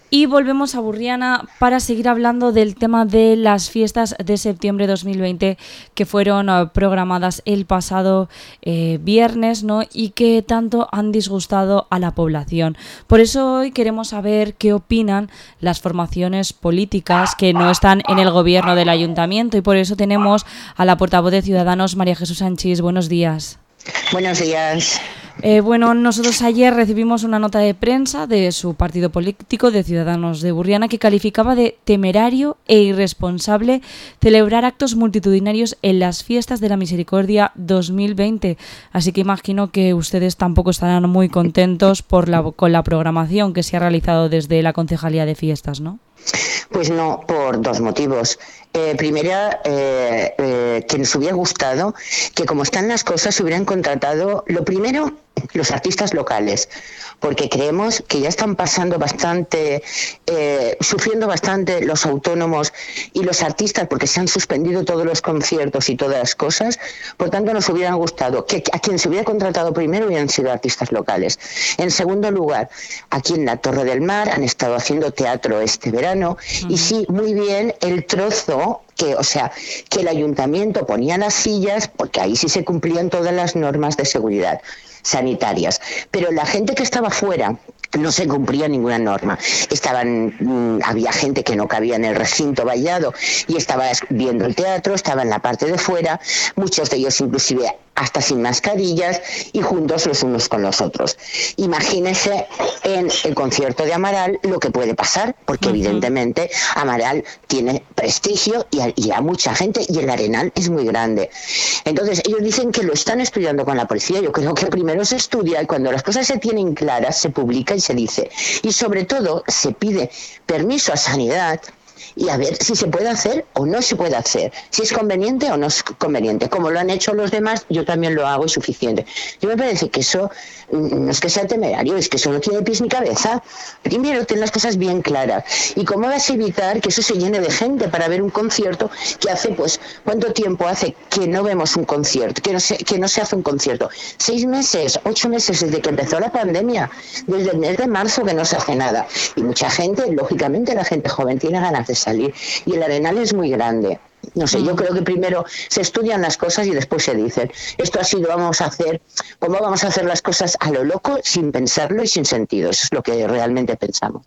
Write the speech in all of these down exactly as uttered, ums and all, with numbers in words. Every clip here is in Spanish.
Y volvemos a Burriana para seguir hablando del tema de las fiestas de septiembre de dos mil veinte que fueron uh, programadas el pasado eh, viernes, ¿no? Y que tanto han disgustado a la población. Por eso hoy queremos saber qué opinan las formaciones políticas que no están en el gobierno del ayuntamiento, y por eso tenemos a la portavoz de Ciudadanos, María Jesús Sanchís. Buenos días. Buenos días. Eh, bueno, nosotros ayer recibimos una nota de prensa de su partido político, de Ciudadanos de Burriana, que calificaba de temerario e irresponsable celebrar actos multitudinarios en las fiestas de la Misericordia dos mil veinte. Así que imagino que ustedes tampoco estarán muy contentos por la, con la programación que se ha realizado desde la Concejalía de Fiestas, ¿no? Pues no, por dos motivos. Eh, primera, eh, eh, que nos hubiera gustado que, como están las cosas, se hubieran contratado, lo primero, los artistas locales, porque creemos que ya están pasando bastante, eh, sufriendo bastante los autónomos y los artistas, porque se han suspendido todos los conciertos y todas las cosas. Por tanto, nos hubieran gustado que a quien se hubiera contratado primero hubieran sido artistas locales. En segundo lugar, aquí en la Torre del Mar han estado haciendo teatro este verano, uh-huh. y sí, muy bien el trozo que, o sea, que el ayuntamiento ponía las sillas, porque ahí sí se cumplían todas las normas de seguridad sanitarias, pero la gente que estaba fuera no se cumplía ninguna norma. Estaban, mmm, había gente que no cabía en el recinto vallado y estaba viendo el teatro, estaba en la parte de fuera, muchos de ellos inclusive hasta sin mascarillas y juntos los unos con los otros. Imagínense en el concierto de Amaral lo que puede pasar, porque uh-huh. evidentemente Amaral tiene prestigio y a, y a mucha gente, y el Arenal es muy grande. Entonces ellos dicen que lo están estudiando con la policía. Yo creo que primero se estudia y cuando las cosas se tienen claras se publica y se dice. Y sobre todo se pide permiso a Sanidad y a ver si se puede hacer o no se puede hacer, si es conveniente o no es conveniente. Como lo han hecho los demás, yo también lo hago y suficiente. Yo me parece que eso no es que sea temerario, es que eso no tiene pies ni cabeza. Primero, ten las cosas bien claras. ¿Y cómo vas a evitar que eso se llene de gente para ver un concierto que hace, pues, cuánto tiempo hace que no vemos un concierto, que no se, que no se hace un concierto? Seis meses, ocho meses desde que empezó la pandemia, desde el mes de marzo que no se hace nada. Y mucha gente, lógicamente la gente joven tiene ganas de salir, y el Arenal es muy grande. No sé, yo creo que primero se estudian las cosas y después se dicen, esto así lo vamos a hacer, ¿cómo vamos a hacer las cosas a lo loco, sin pensarlo y sin sentido? Eso es lo que realmente pensamos.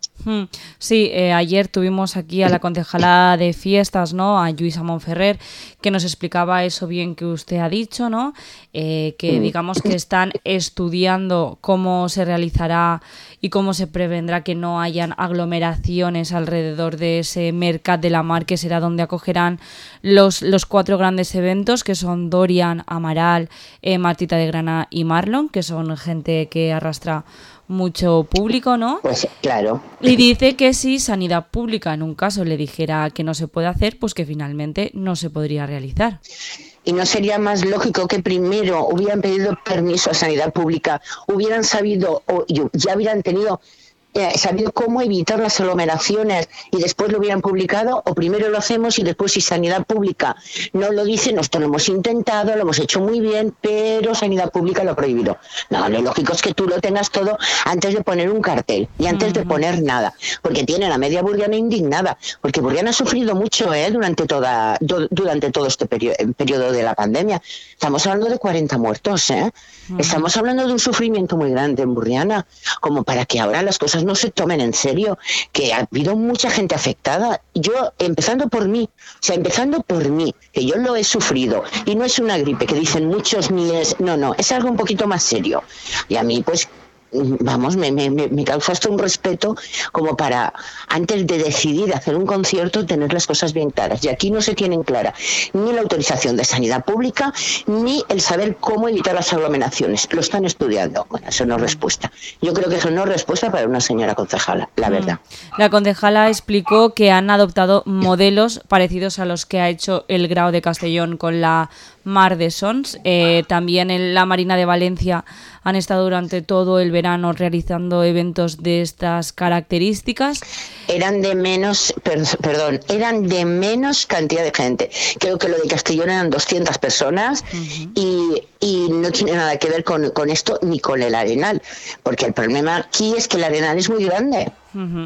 Sí, eh, ayer tuvimos aquí a la concejala de Fiestas, ¿no?, a Lluïsa Montferrer, que nos explicaba eso bien que usted ha dicho, ¿no?, eh, que digamos que están estudiando cómo se realizará y cómo se prevendrá que no hayan aglomeraciones alrededor de ese Mercat de la Mar, que será donde acogerán los, los cuatro grandes eventos, que son Dorian, Amaral, eh, Martita de Grana y Marlon, que son gente que arrastra mucho público, ¿no? Pues claro. Y dice que si Sanidad Pública en un caso le dijera que no se puede hacer, pues que finalmente no se podría realizar. ¿Y no sería más lógico que primero hubieran pedido permiso a Sanidad Pública, hubieran sabido o ya hubieran tenido eh, sabido cómo evitar las aglomeraciones y después lo hubieran publicado? ¿O primero lo hacemos y después, si Sanidad Pública no lo dice, nosotros lo hemos intentado, lo hemos hecho muy bien, pero Sanidad Pública lo ha prohibido? No, lo lógico es que tú lo tengas todo antes de poner un cartel y antes uh-huh. de poner nada, porque tiene la media burriana indignada, porque Burriana ha sufrido mucho eh, durante toda do, durante todo este periodo, periodo de la pandemia. Estamos hablando de cuarenta muertos, ¿eh? Uh-huh. Estamos hablando de un sufrimiento muy grande en Burriana, como para que ahora las cosas no se tomen en serio, que ha habido mucha gente afectada. Yo, empezando por mí, o sea, empezando por mí, que yo lo he sufrido, y no es una gripe, que dicen muchos ni es, no, no, es algo un poquito más serio. Y a mí, pues, vamos, me, me, me causa hasta un respeto como para, antes de decidir hacer un concierto, tener las cosas bien claras. Y aquí no se tienen clara ni la autorización de Sanidad Pública, ni el saber cómo evitar las aglomeraciones. Lo están estudiando. Bueno, eso no es respuesta. Yo creo que eso no es respuesta para una señora concejala, la verdad. La concejala explicó que han adoptado modelos parecidos a los que ha hecho el Grao de Castellón con la Mar de Sons. Eh, también en la Marina de Valencia han estado durante todo el verano realizando eventos de estas características. Eran de menos, per, perdón, eran de menos cantidad de gente. Creo que lo de Castellón eran doscientas personas uh-huh. y, y no tiene nada que ver con, con esto ni con el Arenal, porque el problema aquí es que el Arenal es muy grande. Uh-huh.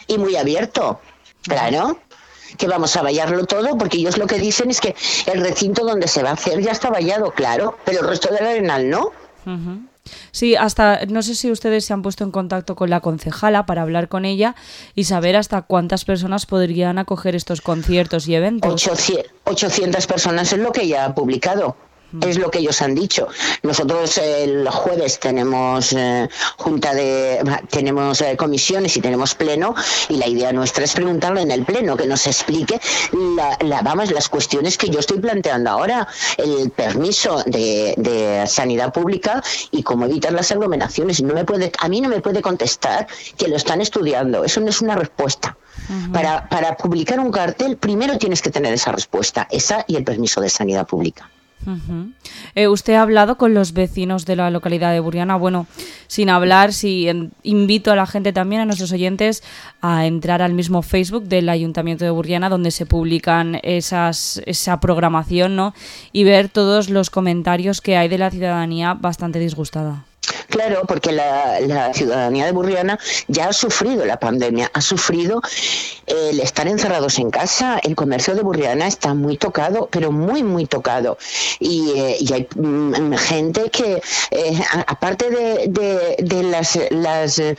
y muy abierto, claro. Que vamos a vallarlo todo, porque ellos lo que dicen es que el recinto donde se va a hacer ya está vallado, claro, pero el resto del Arenal no. Uh-huh. Sí, hasta, no sé si ustedes se han puesto en contacto con la concejala para hablar con ella y saber hasta cuántas personas podrían acoger estos conciertos y eventos. ochocientas personas es lo que ella ha publicado. Es lo que ellos han dicho. Nosotros el jueves tenemos eh, junta de tenemos eh, comisiones y tenemos pleno, y la idea nuestra es preguntarle en el pleno que nos explique la, la, vamos, las cuestiones que yo estoy planteando ahora, el permiso de, de sanidad pública y cómo evitar las aglomeraciones. No me puede, a mí no me puede contestar que lo están estudiando. Eso no es una respuesta. Uh-huh. Para, para publicar un cartel primero tienes que tener esa respuesta, esa y el permiso de sanidad pública. Uh-huh. Eh, usted ha hablado con los vecinos de la localidad de Burriana. Bueno, sin hablar, sí, en, invito a la gente también, a nuestros oyentes, a entrar al mismo Facebook del Ayuntamiento de Burriana, donde se publican esas, esa programación, ¿no? Y ver todos los comentarios que hay de la ciudadanía bastante disgustada. Claro, porque la, la ciudadanía de Burriana ya ha sufrido la pandemia, ha sufrido eh, el estar encerrados en casa. El comercio de Burriana está muy tocado, pero muy, muy tocado. Y, eh, y hay mm, gente que, eh, aparte de, de, de las... las eh,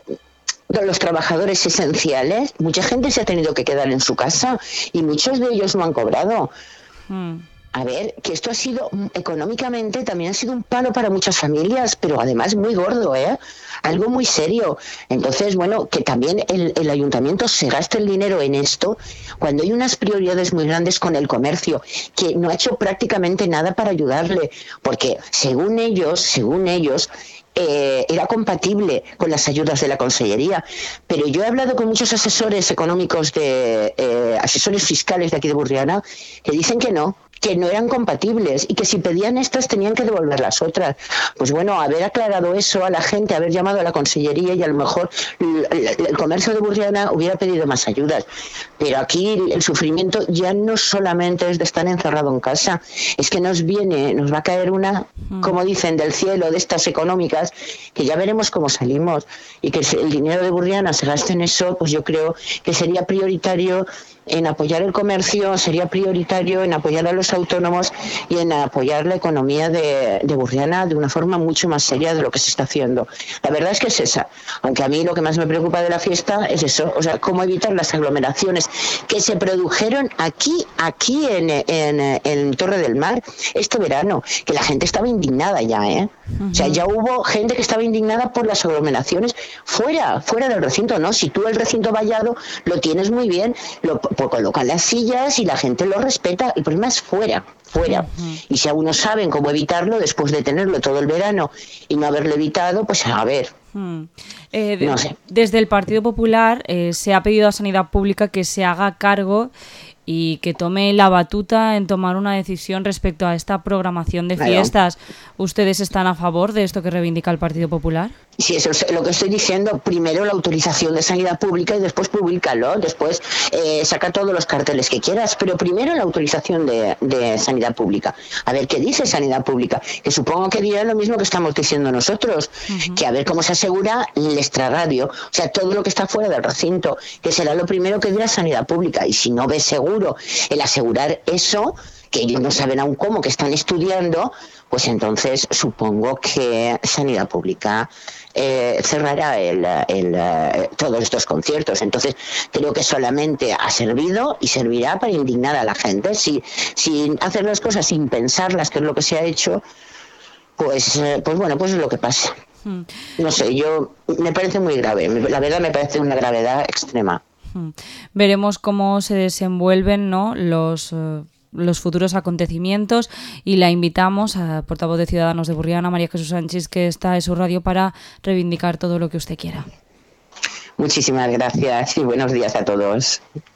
de los trabajadores esenciales, mucha gente se ha tenido que quedar en su casa y muchos de ellos no han cobrado. Mm. A ver, que esto ha sido, económicamente, también ha sido un palo para muchas familias, pero además muy gordo, ¿eh? Algo muy serio. Entonces, bueno, que también el, el ayuntamiento se gaste el dinero en esto, cuando hay unas prioridades muy grandes con el comercio, que no ha hecho prácticamente nada para ayudarle, porque según ellos, según ellos, Eh, era compatible con las ayudas de la Consellería, pero yo he hablado con muchos asesores económicos, de eh, asesores fiscales de aquí de Burriana, que dicen que no, que no eran compatibles y que si pedían estas tenían que devolver las otras. Pues bueno, haber aclarado eso a la gente, haber llamado a la Consellería, y a lo mejor el, el, el comercio de Burriana hubiera pedido más ayudas. Pero aquí el sufrimiento ya no solamente es de estar encerrado en casa, es que nos viene, nos va a caer una, como dicen, del cielo, de estas económicas, que ya veremos cómo salimos, y que el dinero de Burriana se gaste en eso. Pues yo creo que sería prioritario en apoyar el comercio, sería prioritario en apoyar a los autónomos y en apoyar la economía de, de Burriana de una forma mucho más seria de lo que se está haciendo. La verdad es que es esa, aunque a mí lo que más me preocupa de la fiesta es eso, o sea, cómo evitar las aglomeraciones que se produjeron aquí, aquí en, en, en Torre del Mar este verano, que la gente estaba indignada ya, ¿eh? Uh-huh. O sea, ya hubo gente que estaba indignada por las aglomeraciones fuera, fuera del recinto, ¿no? Si tú el recinto vallado lo tienes muy bien, lo pues colocan las sillas y la gente lo respeta. El problema es fuera, fuera. Uh-huh. Y si aún no saben cómo evitarlo, después de tenerlo todo el verano y no haberlo evitado, pues a ver. Uh-huh. Eh, de, no sé. Desde el Partido Popular eh, se ha pedido a Sanidad Pública que se haga cargo y que tome la batuta en tomar una decisión respecto a esta programación de fiestas. Claro. ¿Ustedes están a favor de esto que reivindica el Partido Popular? Sí, eso es lo que estoy diciendo. Primero la autorización de sanidad pública y después públicalo. Después eh, saca todos los carteles que quieras, pero primero la autorización de, de sanidad pública. A ver qué dice sanidad pública, que supongo que dirá lo mismo que estamos diciendo nosotros, uh-huh. que a ver cómo se asegura el extrarradio, o sea, todo lo que está fuera del recinto, que será lo primero que dirá sanidad pública. Y si no ve seguro el asegurar eso, que ellos no saben aún cómo, que están estudiando, pues entonces supongo que Sanidad Pública eh, cerrará el, el, eh, todos estos conciertos. Entonces creo que solamente ha servido y servirá para indignar a la gente. Si, si hacer las cosas sin pensarlas, que es lo que se ha hecho, pues, eh, pues bueno, pues es lo que pasa. Hmm. No sé, yo me parece muy grave. La verdad me parece una gravedad extrema. Hmm. Veremos cómo se desenvuelven, ¿no?, los... Uh... los futuros acontecimientos, y la invitamos a portavoz de Ciudadanos de Burriana, María Jesús Sánchez, que está en su radio para reivindicar todo lo que usted quiera. Muchísimas gracias y buenos días a todos.